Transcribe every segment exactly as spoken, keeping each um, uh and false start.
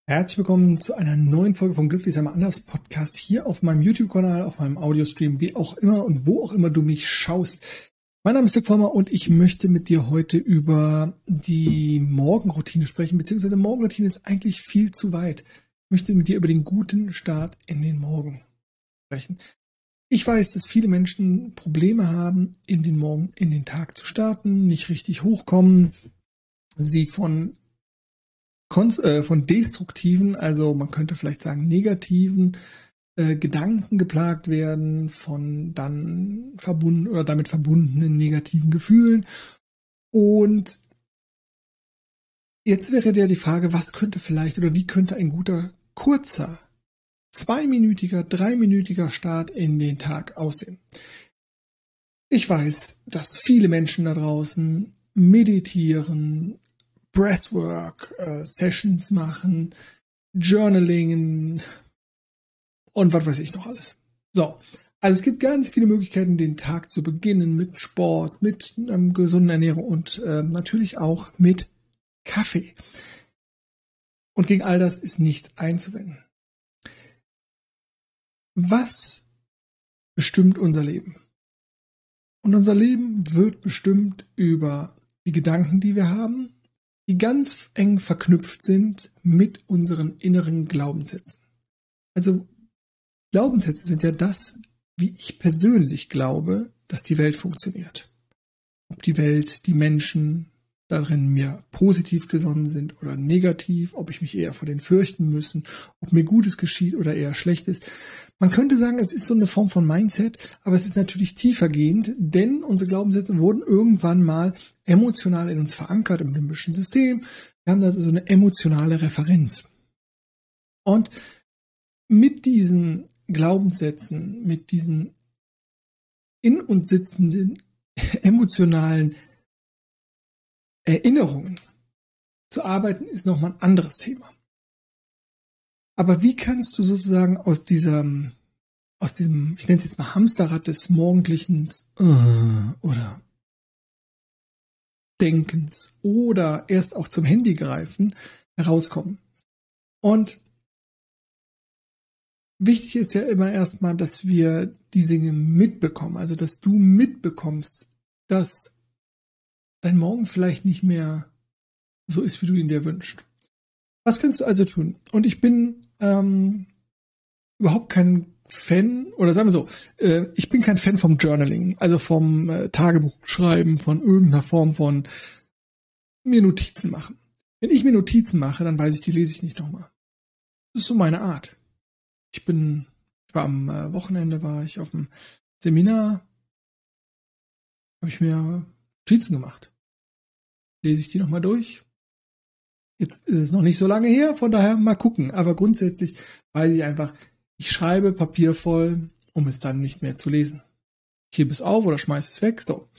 Herzlich willkommen zu einer neuen Folge vom Glücklich sei mal anders Podcast hier auf meinem YouTube-Kanal, auf meinem Audiostream, wie auch immer und wo auch immer du mich schaust. Mein Name ist Dirk Vollmer und ich möchte mit dir heute über die Morgenroutine sprechen, beziehungsweise Morgenroutine ist eigentlich viel zu weit. Ich möchte mit dir über den guten Start in den Morgen sprechen. Ich weiß, dass viele Menschen Probleme haben, in den Morgen, in den Tag zu starten, nicht richtig hochkommen, sie von von destruktiven, also man könnte vielleicht sagen negativen äh, Gedanken geplagt werden, von dann verbunden oder damit verbundenen negativen Gefühlen. Und jetzt wäre ja die Frage, was könnte vielleicht oder wie könnte ein guter, kurzer, zweiminütiger, dreiminütiger Start in den Tag aussehen? Ich weiß, dass viele Menschen da draußen meditieren, Breathwork, äh, Sessions machen, Journalingen und was weiß ich noch alles. So, also es gibt ganz viele Möglichkeiten, den Tag zu beginnen mit Sport, mit ähm, gesunder Ernährung und äh, natürlich auch mit Kaffee. Und gegen all das ist nichts einzuwenden. Was bestimmt unser Leben? Und unser Leben wird bestimmt über die Gedanken, die wir haben, die ganz eng verknüpft sind mit unseren inneren Glaubenssätzen. Also Glaubenssätze sind ja das, wie ich persönlich glaube, dass die Welt funktioniert. Ob die Welt, die Menschen darin mir positiv gesonnen sind oder negativ, ob ich mich eher vor denen fürchten müssen, ob mir Gutes geschieht oder eher Schlechtes. Man könnte sagen, es ist so eine Form von Mindset, aber es ist natürlich tiefergehend, denn unsere Glaubenssätze wurden irgendwann mal emotional in uns verankert im limbischen System. Wir haben da so eine emotionale Referenz. Und mit diesen Glaubenssätzen, mit diesen in uns sitzenden emotionalen Erinnerungen zu arbeiten, ist nochmal ein anderes Thema. Aber wie kannst du sozusagen aus diesem, aus diesem, ich nenne es jetzt mal Hamsterrad des morgendlichen äh, oder Denkens oder erst auch zum Handy greifen, herauskommen? Und wichtig ist ja immer erstmal, dass wir die Dinge mitbekommen, also dass du mitbekommst, dass dein Morgen vielleicht nicht mehr so ist, wie du ihn dir wünschst. Was kannst du also tun? Und ich bin ähm, überhaupt kein Fan, oder sagen wir so, äh, ich bin kein Fan vom Journaling, also vom äh, Tagebuchschreiben, von irgendeiner Form von mir Notizen machen. Wenn ich mir Notizen mache, dann weiß ich, die lese ich nicht nochmal. Das ist so meine Art. Ich bin, ich war am äh, Wochenende, war ich auf dem Seminar, habe ich mir Notizen gemacht. Lese ich die nochmal durch. Jetzt ist es noch nicht so lange her, von daher mal gucken. Aber grundsätzlich weiß ich einfach, ich schreibe Papier voll, um es dann nicht mehr zu lesen. Ich hebe es auf oder schmeiße es weg. So.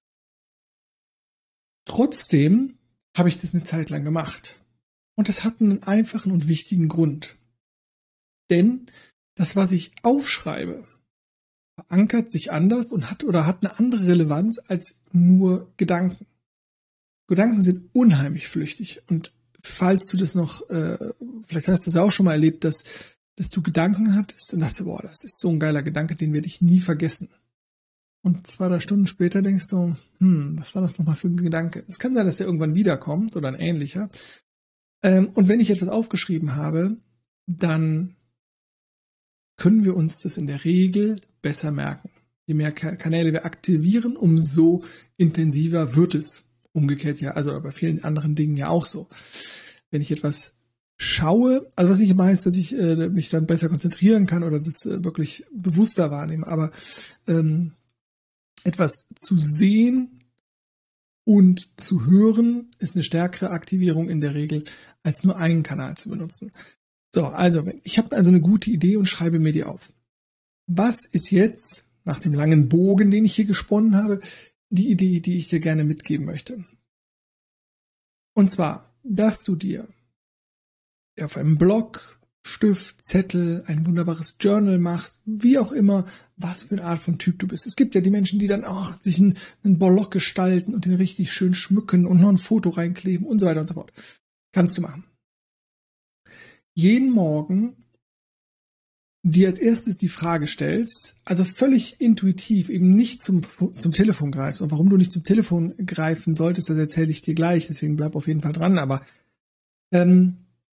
Trotzdem habe ich das eine Zeit lang gemacht. Und das hat einen einfachen und wichtigen Grund. Denn das, was ich aufschreibe, verankert sich anders und hat oder hat eine andere Relevanz als nur Gedanken. Gedanken sind unheimlich flüchtig. Und falls du das noch, äh, vielleicht hast du es auch schon mal erlebt, dass, dass du Gedanken hattest und dachtest, boah, das ist so ein geiler Gedanke, den werde ich nie vergessen. Und zwei, drei Stunden später denkst du, hm, was war das nochmal für ein Gedanke? Es kann sein, dass der irgendwann wiederkommt oder ein ähnlicher. Ähm, und wenn ich etwas aufgeschrieben habe, dann können wir uns das in der Regel besser merken. Je mehr Kanäle wir aktivieren, umso intensiver wird es. Umgekehrt ja, also bei vielen anderen Dingen ja auch so. Wenn ich etwas schaue, also was nicht immer heißt, dass ich äh, mich dann besser konzentrieren kann oder das äh, wirklich bewusster wahrnehme, aber ähm, etwas zu sehen und zu hören ist eine stärkere Aktivierung in der Regel, als nur einen Kanal zu benutzen. So, also ich habe also eine gute Idee und schreibe mir die auf. Was ist jetzt, nach dem langen Bogen, den ich hier gesponnen habe, die Idee, die ich dir gerne mitgeben möchte? Und zwar, dass du dir auf einem Blog, Stift, Zettel, ein wunderbares Journal machst, wie auch immer, was für eine Art von Typ du bist. Es gibt ja die Menschen, die dann auch sich einen, einen Block gestalten und den richtig schön schmücken und noch ein Foto reinkleben und so weiter und so fort. Kannst du machen. jeden Morgen dir als erstes die Frage stellst, also völlig intuitiv, eben nicht zum, zum Telefon greifst. Und warum du nicht zum Telefon greifen solltest, das erzähle ich dir gleich, deswegen bleib auf jeden Fall dran. Aber ähm,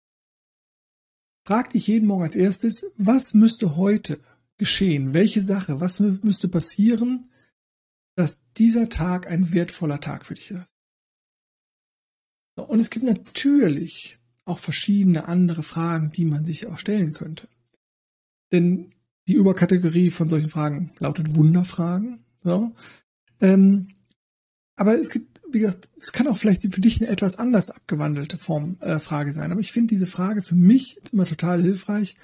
frag dich jeden Morgen als erstes, was müsste heute geschehen? Welche Sache, was müsste passieren, dass dieser Tag ein wertvoller Tag für dich ist? Und es gibt natürlich auch verschiedene andere Fragen, die man sich auch stellen könnte. Denn die Überkategorie von solchen Fragen lautet Wunderfragen. So. Ähm, aber es gibt, wie gesagt, es kann auch vielleicht für dich eine etwas anders abgewandelte Form äh, Frage sein. Aber ich finde diese Frage für mich immer total hilfreich.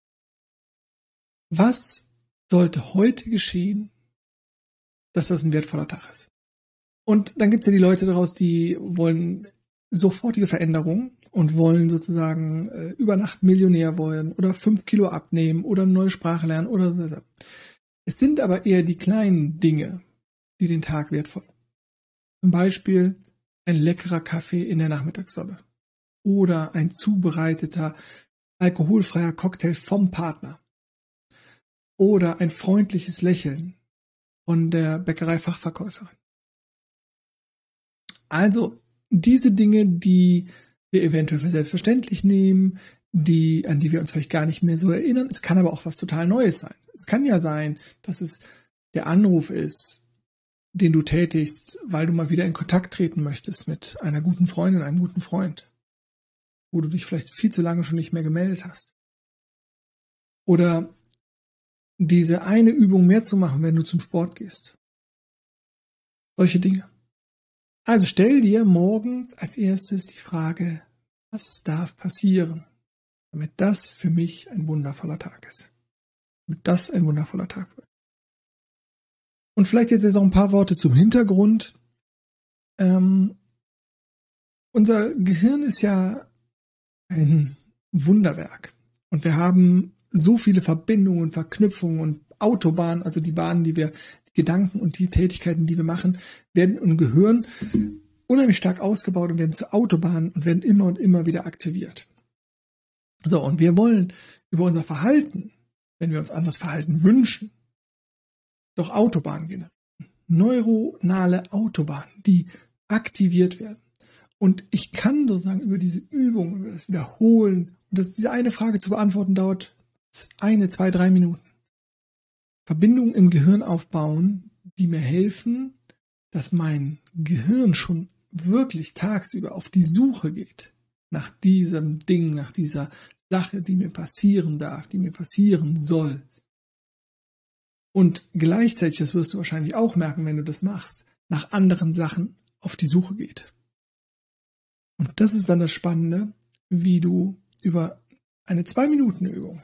Was sollte heute geschehen, dass das ein wertvoller Tag ist? Und dann gibt es ja die Leute daraus, die wollen sofortige Veränderungen und wollen sozusagen äh, über Nacht Millionär wollen oder fünf Kilo abnehmen oder eine neue Sprache lernen oder so. Es sind aber eher die kleinen Dinge, die den Tag wertvoll machen. Zum Beispiel ein leckerer Kaffee in der Nachmittagssonne oder ein zubereiteter alkoholfreier Cocktail vom Partner oder ein freundliches Lächeln von der Bäckerei-Fachverkäuferin. Also diese Dinge, die wir eventuell für selbstverständlich nehmen, die, an die wir uns vielleicht gar nicht mehr so erinnern. Es kann aber auch was total Neues sein. Es kann ja sein, dass es der Anruf ist, den du tätigst, weil du mal wieder in Kontakt treten möchtest mit einer guten Freundin, einem guten Freund, wo du dich vielleicht viel zu lange schon nicht mehr gemeldet hast. Oder diese eine Übung mehr zu machen, wenn du zum Sport gehst. Solche Dinge. Also stell dir morgens als erstes die Frage, was darf passieren, damit das für mich ein wundervoller Tag ist. Damit das ein wundervoller Tag wird. Und vielleicht jetzt noch ein paar Worte zum Hintergrund. Ähm, unser Gehirn ist ja ein Wunderwerk. Und wir haben so viele Verbindungen und Verknüpfungen und Autobahnen, also die Bahnen, die wir, die Gedanken und die Tätigkeiten, die wir machen, werden im Gehirn unheimlich stark ausgebaut und werden zu Autobahnen und werden immer und immer wieder aktiviert. So, und wir wollen über unser Verhalten, wenn wir uns anderes Verhalten wünschen, doch Autobahnen generieren. Neuronale Autobahnen, die aktiviert werden. Und ich kann sozusagen über diese Übung, über das Wiederholen, und das diese eine Frage zu beantworten dauert eine, zwei, drei Minuten. Verbindungen im Gehirn aufbauen, die mir helfen, dass mein Gehirn schon wirklich tagsüber auf die Suche geht nach diesem Ding, nach dieser Sache, die mir passieren darf, die mir passieren soll. Und gleichzeitig, das wirst du wahrscheinlich auch merken, wenn du das machst, nach anderen Sachen auf die Suche geht. Und das ist dann das Spannende, wie du über eine Zwei-Minuten-Übung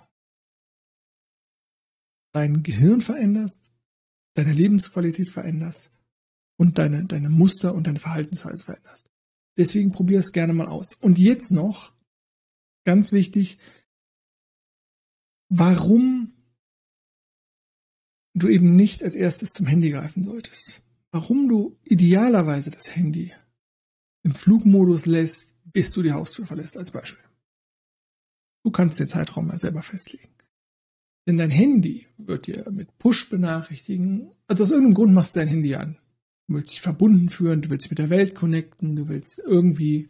dein Gehirn veränderst, deine Lebensqualität veränderst und deine, deine Muster und deine Verhaltensweise veränderst. Deswegen probier es gerne mal aus. Und jetzt noch, ganz wichtig, warum du eben nicht als erstes zum Handy greifen solltest. Warum du idealerweise das Handy im Flugmodus lässt, bis du die Haustür verlässt, als Beispiel. Du kannst den Zeitraum mal selber festlegen. Denn dein Handy wird dir mit Push benachrichtigen. Also aus irgendeinem Grund machst du dein Handy an. Du willst dich verbunden fühlen, du willst dich mit der Welt connecten, du willst irgendwie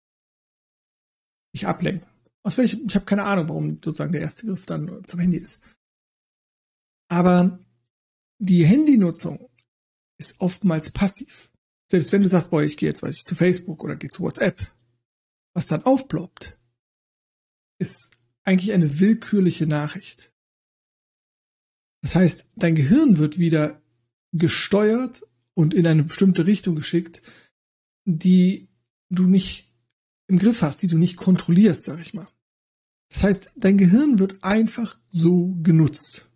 dich ablenken. Aus welchem, ich habe keine Ahnung, warum sozusagen der erste Griff dann zum Handy ist. Aber die Handynutzung ist oftmals passiv. Selbst wenn du sagst, boah, ich gehe jetzt, weiß ich, zu Facebook oder gehe zu WhatsApp, was dann aufploppt, ist eigentlich eine willkürliche Nachricht. Das heißt, dein Gehirn wird wieder gesteuert und in eine bestimmte Richtung geschickt, die du nicht im Griff hast, die du nicht kontrollierst, sag ich mal. Das heißt, dein Gehirn wird einfach so genutzt.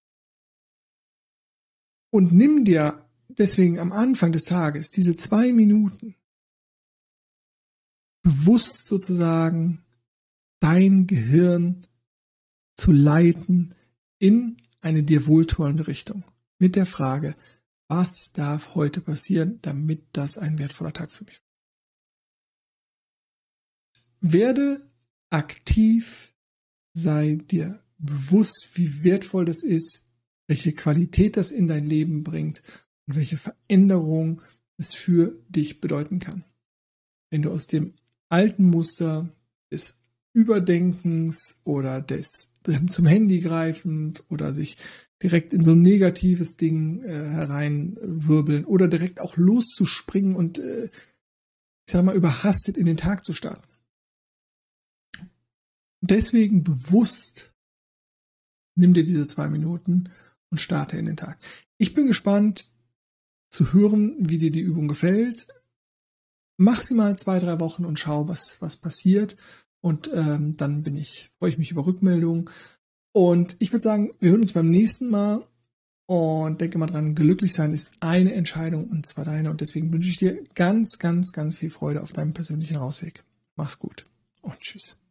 Und nimm dir deswegen am Anfang des Tages diese zwei Minuten bewusst sozusagen dein Gehirn zu leiten in eine dir wohltuende Richtung. Mit der Frage, was darf heute passieren, damit das ein wertvoller Tag für mich wird. Werde aktiv sei dir bewusst, wie wertvoll das ist, welche Qualität das in dein Leben bringt und welche Veränderung es für dich bedeuten kann. Wenn du aus dem alten Muster des Überdenkens oder des zum Handy greifend oder sich direkt in so ein negatives Ding äh, hereinwirbeln oder direkt auch loszuspringen und äh, ich sag mal überhastet in den Tag zu starten. Deswegen bewusst nimm dir diese zwei Minuten und starte in den Tag. Ich bin gespannt zu hören, wie dir die Übung gefällt. Mach sie mal zwei, drei Wochen und schau, was, was passiert. Und ähm, dann bin ich, freue ich mich über Rückmeldungen. Und ich würde sagen, wir hören uns beim nächsten Mal. Und denke mal dran, glücklich sein ist eine Entscheidung und zwar deine. Und deswegen wünsche ich dir ganz, ganz, ganz viel Freude auf deinem persönlichen Rausweg. Mach's gut und tschüss.